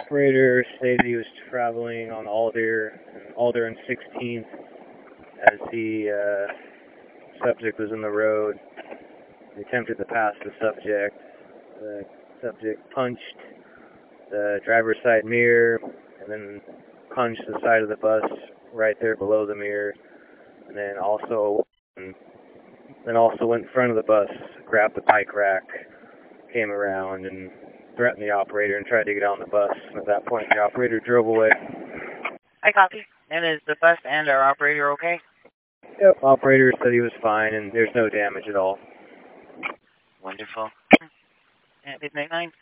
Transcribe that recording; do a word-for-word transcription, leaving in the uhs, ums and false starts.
operator stated he was traveling on Alder, Alder and sixteenth as the uh, subject was in the road. He attempted to pass the subject. The subject punched the driver's side mirror and then punched the side of the bus right there below the mirror, and then also then also went in front of the bus, grabbed the bike rack, came around and threatened the operator and tried to get on the bus. At that point, the operator drove away. I copy. And is the bus and our operator okay? Yep, operator said he was fine and there's no damage at all. Wonderful. And midnight nine.